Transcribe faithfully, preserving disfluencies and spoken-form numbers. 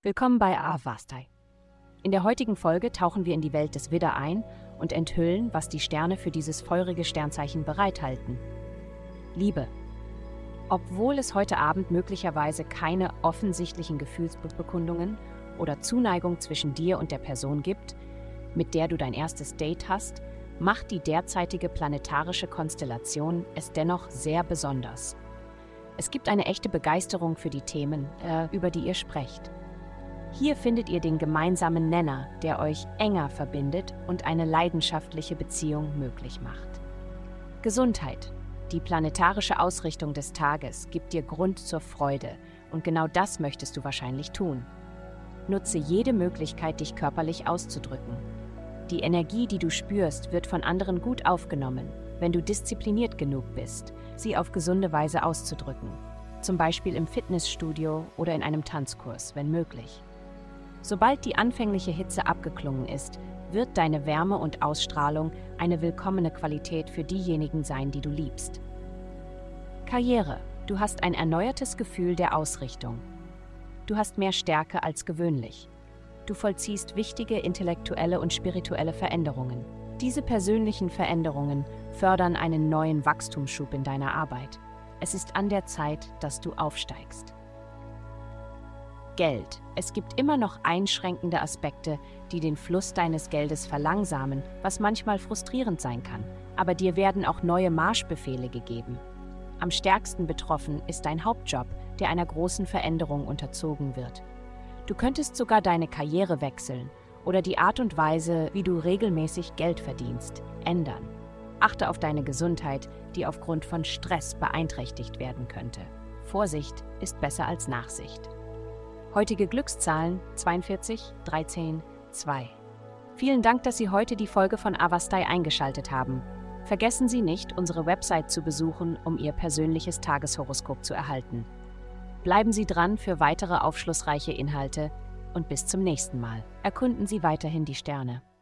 Willkommen bei Avastai. In der heutigen Folge tauchen wir in die Welt des Widder ein und enthüllen, was die Sterne für dieses feurige Sternzeichen bereithalten. Liebe. Obwohl es heute Abend möglicherweise keine offensichtlichen Gefühlsbekundungen oder Zuneigung zwischen dir und der Person gibt, mit der du dein erstes Date hast, macht die derzeitige planetarische Konstellation es dennoch sehr besonders. Es gibt eine echte Begeisterung für die Themen, äh, über die ihr sprecht. Hier findet ihr den gemeinsamen Nenner, der euch enger verbindet und eine leidenschaftliche Beziehung möglich macht. Gesundheit. Die planetarische Ausrichtung des Tages gibt dir Grund zur Freude und genau das möchtest du wahrscheinlich tun. Nutze jede Möglichkeit, dich körperlich auszudrücken. Die Energie, die du spürst, wird von anderen gut aufgenommen, wenn du diszipliniert genug bist, sie auf gesunde Weise auszudrücken. Zum Beispiel im Fitnessstudio oder in einem Tanzkurs, wenn möglich. Sobald die anfängliche Hitze abgeklungen ist, wird deine Wärme und Ausstrahlung eine willkommene Qualität für diejenigen sein, die du liebst. Karriere. Du hast ein erneuertes Gefühl der Ausrichtung. Du hast mehr Stärke als gewöhnlich. Du vollziehst wichtige intellektuelle und spirituelle Veränderungen. Diese persönlichen Veränderungen fördern einen neuen Wachstumsschub in deiner Arbeit. Es ist an der Zeit, dass du aufsteigst. Geld. Es gibt immer noch einschränkende Aspekte, die den Fluss deines Geldes verlangsamen, was manchmal frustrierend sein kann. Aber dir werden auch neue Marschbefehle gegeben. Am stärksten betroffen ist dein Hauptjob, der einer großen Veränderung unterzogen wird. Du könntest sogar deine Karriere wechseln oder die Art und Weise, wie du regelmäßig Geld verdienst, ändern. Achte auf deine Gesundheit, die aufgrund von Stress beeinträchtigt werden könnte. Vorsicht ist besser als Nachsicht. Heutige Glückszahlen zweiundvierzig, dreizehn, zwei. Vielen Dank, dass Sie heute die Folge von Avastai eingeschaltet haben. Vergessen Sie nicht, unsere Website zu besuchen, um Ihr persönliches Tageshoroskop zu erhalten. Bleiben Sie dran für weitere aufschlussreiche Inhalte und bis zum nächsten Mal. Erkunden Sie weiterhin die Sterne.